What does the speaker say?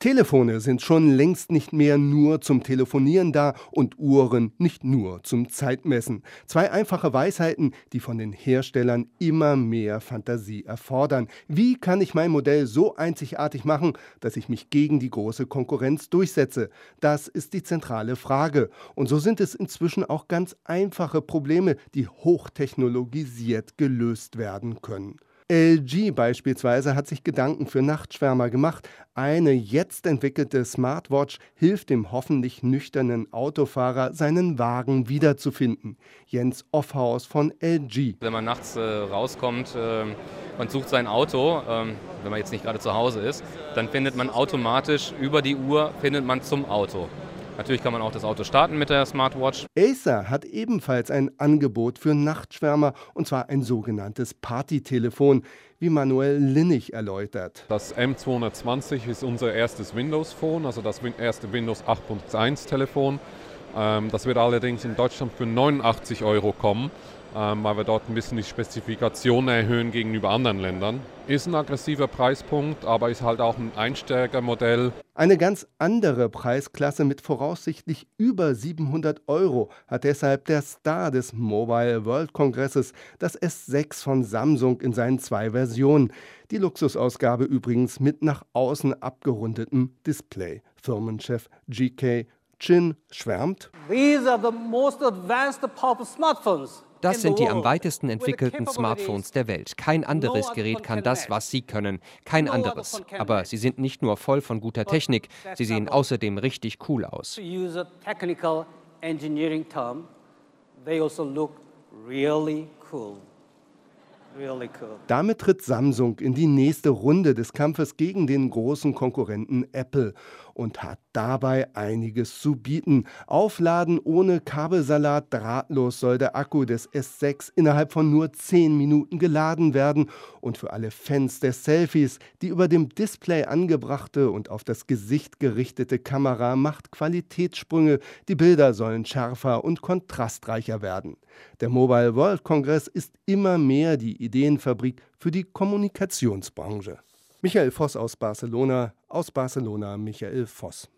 Telefone sind schon längst nicht mehr nur zum Telefonieren da und Uhren nicht nur zum Zeitmessen. Zwei einfache Weisheiten, die von den Herstellern immer mehr Fantasie erfordern. Wie kann ich mein Modell so einzigartig machen, dass ich mich gegen die große Konkurrenz durchsetze? Das ist die zentrale Frage. Und so sind es inzwischen auch ganz einfache Probleme, die hochtechnologisiert gelöst werden können. LG beispielsweise hat sich Gedanken für Nachtschwärmer gemacht. Eine jetzt entwickelte Smartwatch hilft dem hoffentlich nüchternen Autofahrer, seinen Wagen wiederzufinden. Jens Offhaus von LG. Wenn man nachts rauskommt und sucht sein Auto, wenn man jetzt nicht gerade zu Hause ist, dann findet man automatisch über die Uhr zum Auto. Natürlich kann man auch das Auto starten mit der Smartwatch. Acer hat ebenfalls ein Angebot für Nachtschwärmer, und zwar ein sogenanntes Partytelefon, wie Manuel Linnig erläutert. Das M220 ist unser erstes Windows-Phone, also das erste Windows 8.1 Telefon. Das wird allerdings in Deutschland für 89 € kommen, weil wir dort ein bisschen die Spezifikationen erhöhen gegenüber anderen Ländern. Ist ein aggressiver Preispunkt, aber ist halt auch ein Einsteigermodell. Eine ganz andere Preisklasse mit voraussichtlich über 700 € hat deshalb der Star des Mobile World Kongresses, das S6 von Samsung in seinen 2 Versionen. Die Luxusausgabe übrigens mit nach außen abgerundetem Display. Firmenchef GK Chin schwärmt: Das sind die am weitesten entwickelten Smartphones der Welt. Kein anderes Gerät kann das, was sie können. Kein anderes. Aber sie sind nicht nur voll von guter Technik, sie sehen außerdem richtig cool aus. Damit tritt Samsung in die nächste Runde des Kampfes gegen den großen Konkurrenten Apple und hat dabei einiges zu bieten. Aufladen ohne Kabelsalat, drahtlos soll der Akku des S6 innerhalb von nur 10 Minuten geladen werden. Und für alle Fans der Selfies, die über dem Display angebrachte und auf das Gesicht gerichtete Kamera macht Qualitätssprünge. Die Bilder sollen schärfer und kontrastreicher werden. Der Mobile World Congress ist immer mehr die Ideenfabrik für die Kommunikationsbranche. Michael Voss aus Barcelona Michael Voss.